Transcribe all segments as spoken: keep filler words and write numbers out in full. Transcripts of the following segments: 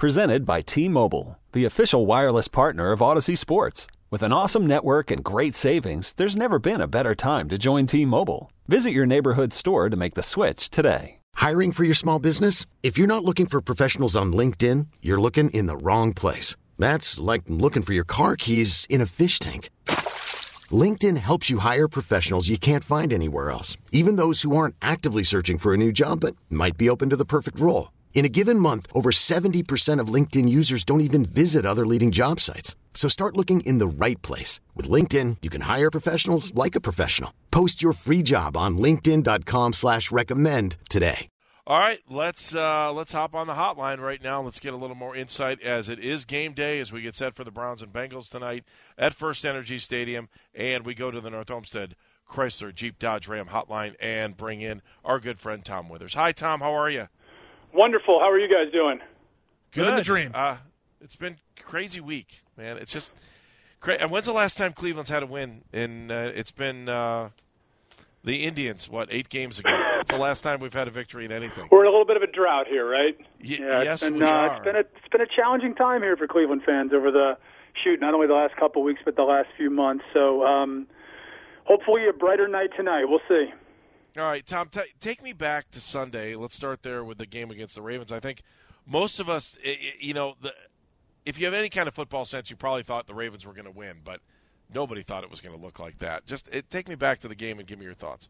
Presented by T-Mobile, the official wireless partner of Odyssey Sports. With an awesome network and great savings, there's never been a better time to join T-Mobile. Visit your neighborhood store to make the switch today. Hiring for your small business? If you're not looking for professionals on LinkedIn, you're looking in the wrong place. That's like looking for your car keys in a fish tank. LinkedIn helps you hire professionals you can't find anywhere else, even those who aren't actively searching for a new job but might be open to the perfect role. In a given month, over seventy percent of LinkedIn users don't even visit other leading job sites. So start looking in the right place. With LinkedIn, you can hire professionals like a professional. Post your free job on linkedin.com slash recommend today. All right, let's uh, let's hop on the hotline right now. Let's get a little more insight as it is game day as we get set for the Browns and Bengals tonight at First Energy Stadium. And we go to the North Olmsted Chrysler Jeep Dodge Ram hotline and bring in our good friend Tom Withers. Hi, Tom. How are you? Wonderful. How are you guys doing? Good. Living the dream. Uh, it's been a crazy week, man. It's just crazy. And when's the last time Cleveland's had a win? And uh, it's been uh, the Indians, what, eight games ago? It's the last time we've had a victory in anything. We're in a little bit of a drought here, right? Y- yeah, yes, it's been, we uh, are. It's been, a, it's been a challenging time here for Cleveland fans over the, shoot, not only the last couple of weeks, but the last few months. So um, hopefully a brighter night tonight. We'll see. All right, Tom, t- take me back to Sunday. Let's start there with the game against the Ravens. I think most of us, you know, the, if you have any kind of football sense, you probably thought the Ravens were going to win, but nobody thought it was going to look like that. Just it, take me back to the game and give me your thoughts.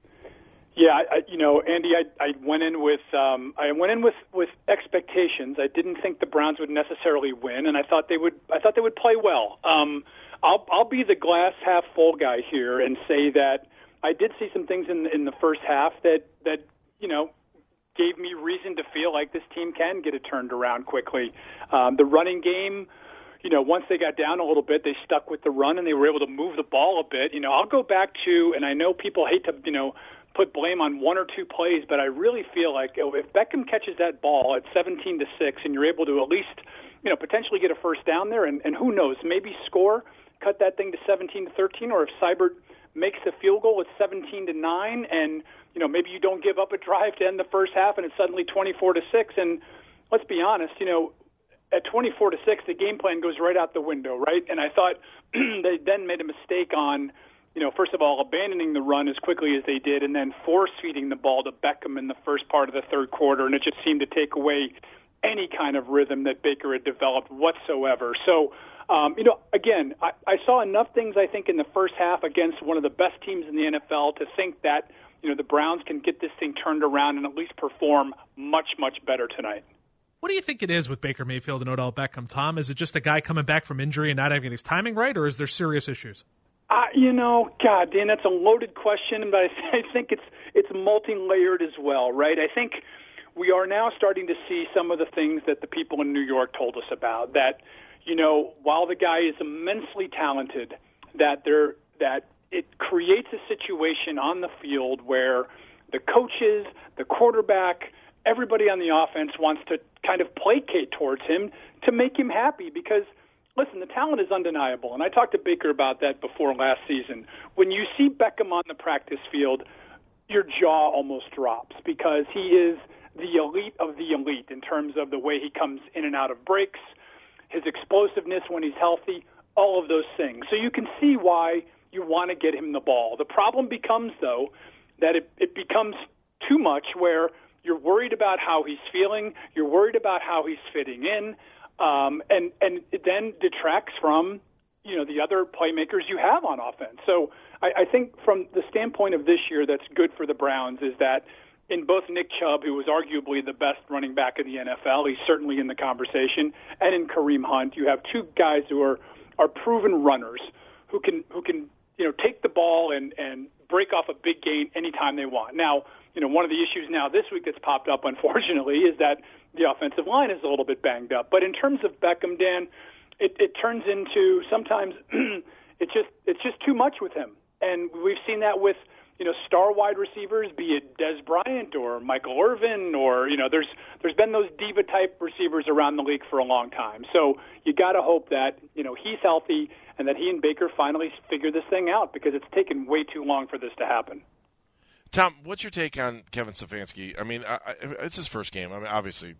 Yeah, I, you know, Andy, I, I went in with um, I went in with, with expectations. I didn't think the Browns would necessarily win, and I thought they would. I thought they would play well. Um, I'll I'll be the glass half full guy here and say that I did see some things in in the first half that that you know gave me reason to feel like this team can get it turned around quickly. Um, the running game, you know, once they got down a little bit, they stuck with the run and they were able to move the ball a bit. You know, I'll go back to, and I know people hate to, you know, put blame on one or two plays, but I really feel like if Beckham catches that ball at seventeen to six and you're able to at least, you know, potentially get a first down there, and, and who knows, maybe score, cut that thing to seventeen to thirteen, or if Seibert makes the field goal at seventeen to nine, and you know maybe you don't give up a drive to end the first half, and it's suddenly twenty-four to six. And let's be honest, you know, at twenty-four to six, the game plan goes right out the window, right? And I thought they then made a mistake on, you know, first of all, abandoning the run as quickly as they did, and then force-feeding the ball to Beckham in the first part of the third quarter, and it just seemed to take away any kind of rhythm that Baker had developed whatsoever. So, um, you know, again, I, I saw enough things, I think, in the first half against one of the best teams in the N F L to think that, you know, the Browns can get this thing turned around and at least perform much, much better tonight. What do you think it is with Baker Mayfield and Odell Beckham, Tom? Is it just a guy coming back from injury and not having his timing right, or is there serious issues? Uh, you know, God, Dan, that's a loaded question, but I, I think it's it's multi-layered as well, right? I think we are now starting to see some of the things that the people in New York told us about, that, you know, while the guy is immensely talented, that there that it creates a situation on the field where the coaches, the quarterback, everybody on the offense wants to kind of placate towards him to make him happy because, listen, the talent is undeniable, and I talked to Baker about that before last season. When you see Beckham on the practice field, your jaw almost drops because he is the elite of the elite in terms of the way he comes in and out of breaks, his explosiveness when he's healthy, all of those things. So you can see why you want to get him the ball. The problem becomes, though, that it, it becomes too much where you're worried about how he's feeling, you're worried about how he's fitting in, um, and, and it then detracts from, you know, the other playmakers you have on offense. So I, I think from the standpoint of this year that's good for the Browns is that in both Nick Chubb, who was arguably the best running back in the N F L, he's certainly in the conversation, and in Kareem Hunt, you have two guys who are, are proven runners who can who can you know take the ball and, and break off a big gain anytime they want. Now, you know, one of the issues now this week that's popped up, unfortunately, is that the offensive line is a little bit banged up. But in terms of Beckham, Dan, it, it turns into sometimes it's just it's just too much with him, and we've seen that with, you know, star wide receivers, be it Des Bryant or Michael Irvin, or, you know, there's there's been those diva type receivers around the league for a long time. So you got to hope that, you know, he's healthy and that he and Baker finally figure this thing out, because it's taken way too long for this to happen. Tom, what's your take on Kevin Stefanski? I mean, I, I, it's his first game. I mean, obviously,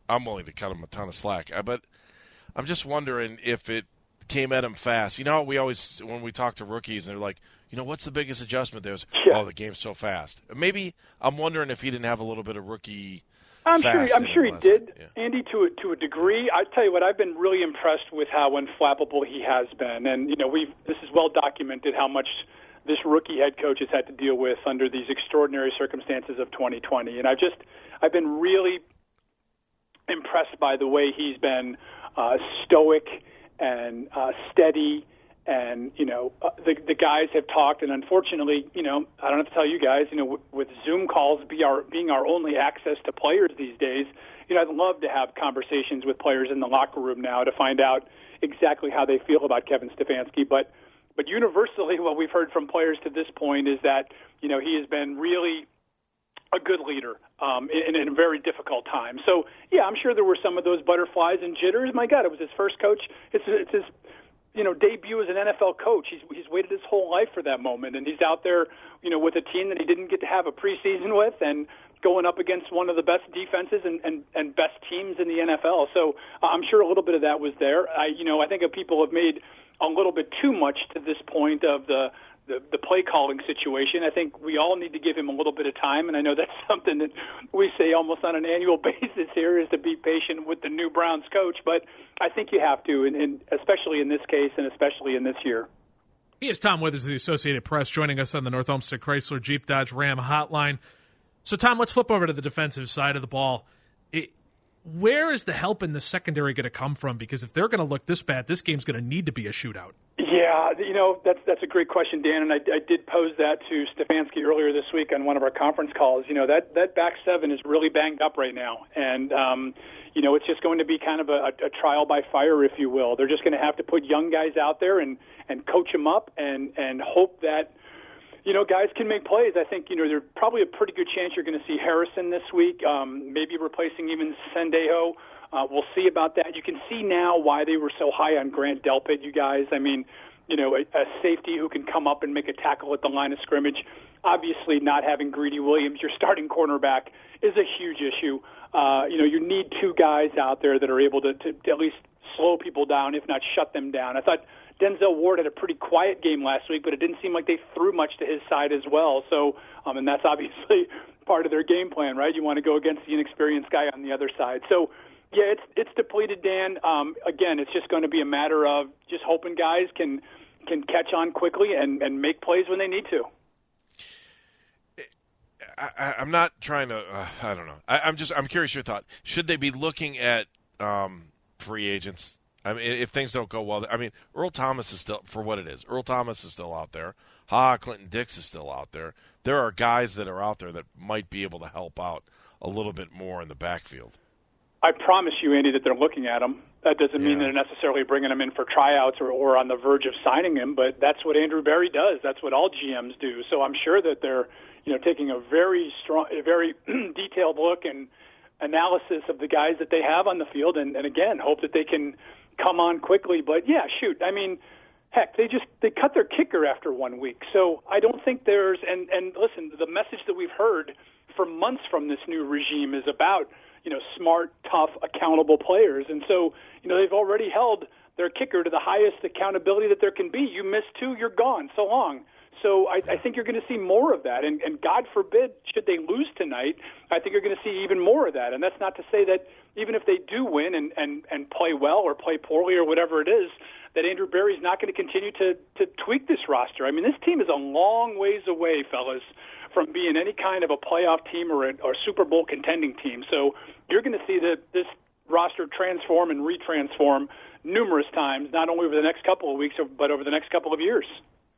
I'm willing to cut him a ton of slack. But I'm just wondering if it came at him fast. You know, we always, when we talk to rookies, they're like, you know, what's the biggest adjustment? There's, yeah. oh, the game's so fast. Maybe I'm wondering if he didn't have a little bit of rookie I'm sure. I'm sure he did, yeah. Andy, to a, to a degree. I tell you what, I've been really impressed with how unflappable he has been, and you know, we've this is well documented how much this rookie head coach has had to deal with under these extraordinary circumstances of twenty twenty. And I've just, I've been really impressed by the way he's been uh, stoic and uh, steady. And, you know, uh, the the guys have talked, and unfortunately, you know, I don't have to tell you guys, you know, w- with Zoom calls be our, being our only access to players these days, you know, I'd love to have conversations with players in the locker room now to find out exactly how they feel about Kevin Stefanski. But, but universally, what we've heard from players to this point is that, you know, he has been really a good leader um, in, in a very difficult time. So, yeah, I'm sure there were some of those butterflies and jitters. My God, it was his first coach. It's, it's his you know, debut as an N F L coach. He's he's waited his whole life for that moment, and he's out there, you know, with a team that he didn't get to have a preseason with, and going up against one of the best defenses and, and, and best teams in the N F L. So uh, I'm sure a little bit of that was there. I, you know, I think people have made a little bit too much to this point of the The, the play calling situation. I think we all need to give him a little bit of time, and I know that's something that we say almost on an annual basis here is to be patient with the new Browns coach, but I think you have to, and, and especially in this case and especially in this year. He is Tom Withers of the Associated Press joining us on the North Olmsted Chrysler Jeep Dodge Ram hotline. So, Tom, let's flip over to the defensive side of the ball. It, where is the help in the secondary going to come from? Because if they're going to look this bad, this game's going to need to be a shootout. Yeah, you know, that's that's a great question, Dan, and I, I did pose that to Stefanski earlier this week on one of our conference calls. You know, that, that back seven is really banged up right now, and, um, you know, it's just going to be kind of a, a trial by fire, if you will. They're just going to have to put young guys out there and, and coach them up and, and hope that, you know, guys can make plays. I think, you know, there's probably a pretty good chance you're going to see Harrison this week, um, maybe replacing even Sendejo. Uh, we'll see about that. You can see now why they were so high on Grant Delpit, you guys. I mean, you know, a, a safety who can come up and make a tackle at the line of scrimmage. Obviously, not having Greedy Williams, your starting cornerback, is a huge issue. Uh, you know, you need two guys out there that are able to, to, to at least slow people down, if not shut them down. I thought Denzel Ward had a pretty quiet game last week, but it didn't seem like they threw much to his side as well. So, um, and that's obviously part of their game plan, right? You want to go against the inexperienced guy on the other side. So, yeah, it's it's depleted, Dan. Um, again, it's just going to be a matter of just hoping guys can can catch on quickly and, and make plays when they need to. I, I'm not trying to. Uh, I don't know. I, I'm just. I'm curious your thought. Should they be looking at um, free agents? I mean, if things don't go well, I mean, Earl Thomas is still, for what it is. Earl Thomas is still out there. Ha, Clinton Dix is still out there. There are guys that are out there that might be able to help out a little bit more in the backfield. I promise you, Andy, that they're looking at him. That doesn't mean Yeah. they're necessarily bringing him in for tryouts or, or on the verge of signing him, but that's what Andrew Berry does. That's what all G Ms do. So I'm sure that they're, you know, taking a very strong, a very detailed look and analysis of the guys that they have on the field, and, and again, hope that they can come on quickly. But yeah, shoot, I mean, heck, they just they cut their kicker after one week. So I don't think there's and and listen, the message that we've heard for months from this new regime is about, you know, smart, tough, accountable players. And so, you know, they've already held their kicker to the highest accountability that there can be. You miss two, you're gone. So long. So I, I think you're going to see more of that. And, and God forbid, should they lose tonight, I think you're going to see even more of that. And that's not to say that even if they do win and, and, and play well or play poorly or whatever it is, that Andrew Berry's not going to continue to, to tweak this roster. I mean, this team is a long ways away, fellas, from being any kind of a playoff team or a, or a Super Bowl contending team. So you're going to see the, this roster transform and retransform numerous times, not only over the next couple of weeks, but over the next couple of years.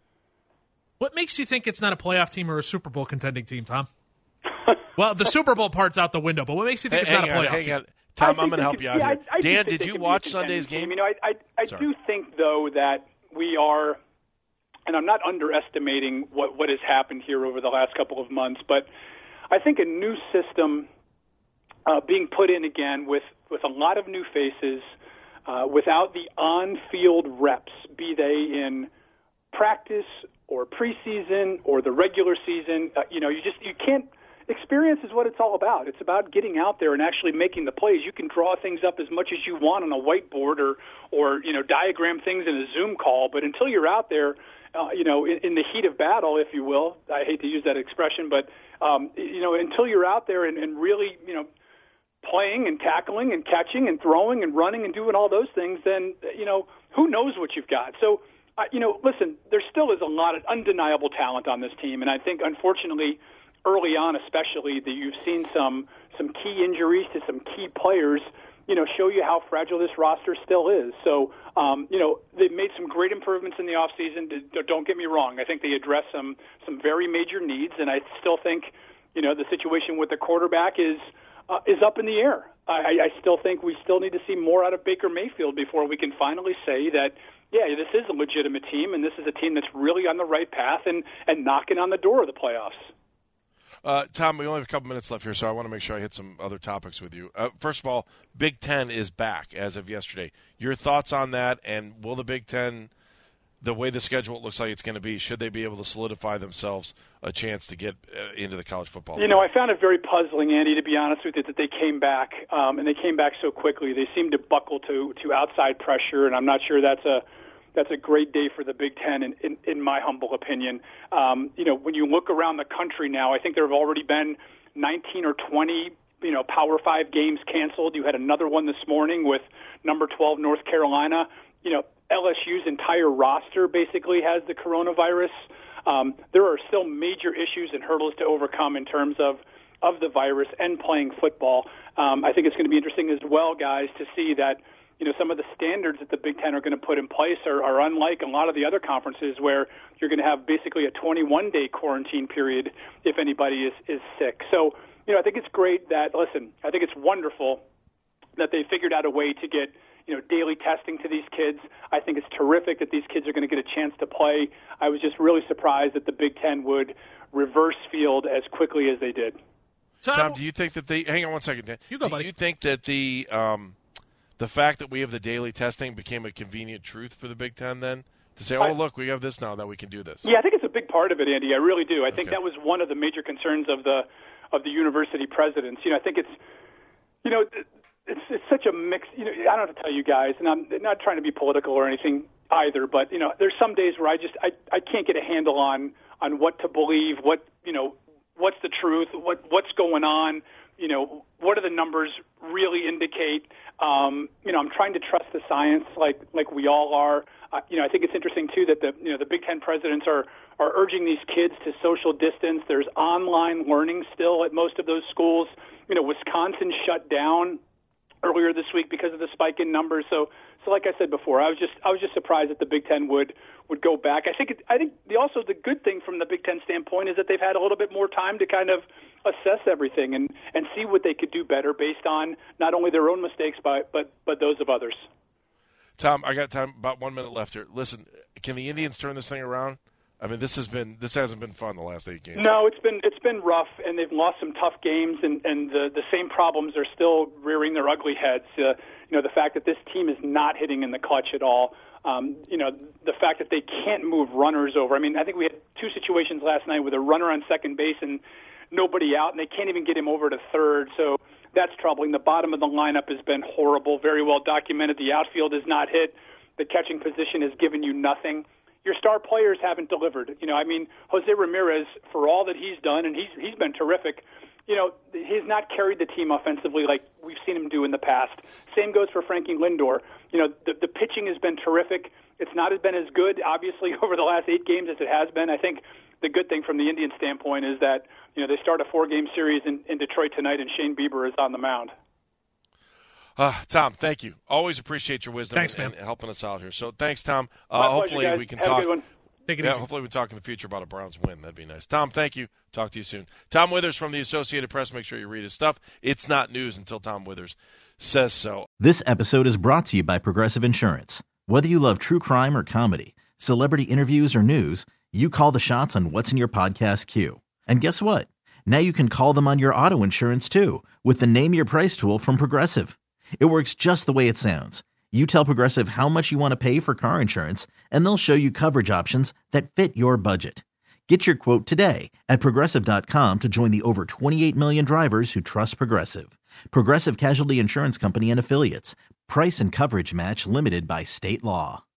What makes you think it's not a playoff team or a Super Bowl contending team, Tom? Well, the Super Bowl part's out the window, but what makes you think Hey, it's not a hang on, playoff hang team? on. Tom, I I'm think going to they help could- you out yeah, here. I, I Dan, think that did they you could be watch a Sunday's contending game? team. You know, I, I, I Sorry. do think, though, that we are, and I'm not underestimating what, what has happened here over the last couple of months, but I think a new system uh, being put in again with, with a lot of new faces, uh, without the on-field reps, be they in practice or preseason or the regular season, uh, you know, you just you can't. experience is what it's all about. It's about getting out there and actually making the plays. You can draw things up as much as you want on a whiteboard or, or you know, diagram things in a Zoom call, but until you're out there, uh, you know, in, in the heat of battle, if you will, I hate to use that expression, but, um, you know, until you're out there and, and really, you know, playing and tackling and catching and throwing and running and doing all those things, then, you know, who knows what you've got. So, uh, you know, listen, there still is a lot of undeniable talent on this team, and I think, unfortunately, early on especially, that you've seen some some key injuries to some key players, you know, show you how fragile this roster still is. So, um, you know, they've made some great improvements in the offseason. Don't get me wrong. I think they address some, some very major needs, and I still think, you know, the situation with the quarterback is uh, is up in the air. I, I still think we still need to see more out of Baker Mayfield before we can finally say that, yeah, this is a legitimate team, and this is a team that's really on the right path and, and knocking on the door of the playoffs. Uh, Tom, we only have a couple minutes left here, so I want to make sure I hit some other topics with you. Uh, first of all, Big Ten is back as of yesterday. Your thoughts on that, and will the Big Ten, the way the schedule looks like it's going to be, should they be able to solidify themselves a chance to get uh, into the college football You know, I found it very puzzling, Andy, to be honest with you, that they came back, um, and they came back so quickly. They seemed to buckle to, to outside pressure, and I'm not sure that's a That's a great day for the Big Ten, in, in, in my humble opinion. Um, you know, when you look around the country now, I think there have already been nineteen or twenty, you know, Power Five games canceled. You had another one this morning with number twelve North Carolina. You know, L S U's entire roster basically has the coronavirus. Um, there are still major issues and hurdles to overcome in terms of, of the virus and playing football. Um, I think it's going to be interesting as well, guys, to see that, you know, some of the standards that the Big Ten are going to put in place are, are unlike a lot of the other conferences where you're going to have basically a twenty-one day quarantine period if anybody is, is sick. So, you know, I think it's great that, listen, I think it's wonderful that they figured out a way to get, you know, daily testing to these kids. I think it's terrific that these kids are going to get a chance to play. I was just really surprised that the Big Ten would reverse field as quickly as they did. Tom, Tom do you think that they – hang on one second. You go, do buddy. you think that the um, – the fact that we have the daily testing became a convenient truth for the Big Ten then? To say, oh, I, look, we have this now that we can do this. Yeah, I think it's a big part of it, Andy. I really do. I okay. think that was one of the major concerns of the of the university presidents. You know, I think it's, you know, it's it's such a mix. You know, I don't have to tell you guys, and I'm not trying to be political or anything either, but, you know, there's some days where I just, I, I can't get a handle on, on what to believe, what, you know, what's the truth, what what's going on. You know, what do the numbers really indicate? Um, you know, I'm trying to trust the science like like we all are. Uh, you know, I think it's interesting, too, that the you know the Big Ten presidents are, are urging these kids to social distance. There's online learning still at most of those schools. You know, Wisconsin shut down earlier this week because of the spike in numbers. So, so like I said before, I was just I was just surprised that the Big Ten would would go back. I think it, I think the, also the good thing from the Big Ten standpoint is that they've had a little bit more time to kind of assess everything and, and see what they could do better based on not only their own mistakes but but but those of others. Tom, I got time about one minute left here. Listen, can the Indians turn this thing around? I mean, this has been this hasn't been fun the last eight games. No, it's been it's been rough, and they've lost some tough games, and, and the the same problems are still rearing their ugly heads. Uh, you know, the fact that this team is not hitting in the clutch at all. Um, you know, the fact that they can't move runners over. I mean, I think we had two situations last night with a runner on second base and nobody out, and they can't even get him over to third. So that's troubling. The bottom of the lineup has been horrible, very well documented. The outfield is not hit. The catching position has given you nothing. Your star players haven't delivered. You know, I mean, Jose Ramirez, for all that he's done, and he's he's been terrific, you know, he's not carried the team offensively like we've seen him do in the past. Same goes for Frankie Lindor. You know, the, the pitching has been terrific. It's not been as good, obviously, over the last eight games as it has been. I think the good thing from the Indian standpoint is that, you know, they start a four-game series in, in Detroit tonight, and Shane Bieber is on the mound. Uh, Tom, thank you. Always appreciate your wisdom thanks, and, man. and helping us out here. So thanks, Tom. Uh, My pleasure, hopefully guys. we can Have talk. a good one. Take it yeah, easy. hopefully we talk in the future about a Browns win. That'd be nice. Tom, thank you. Talk to you soon. Tom Withers from the Associated Press. Make sure you read his stuff. It's not news until Tom Withers says so. This episode is brought to you by Progressive Insurance. Whether you love true crime or comedy, celebrity interviews or news, you call the shots on what's in your podcast queue. And guess what? Now you can call them on your auto insurance too with the Name Your Price tool from Progressive. It works just the way it sounds. You tell Progressive how much you want to pay for car insurance, and they'll show you coverage options that fit your budget. Get your quote today at Progressive dot com to join the over twenty-eight million drivers who trust Progressive. Progressive Casualty Insurance Company and Affiliates. Price and coverage match limited by state law.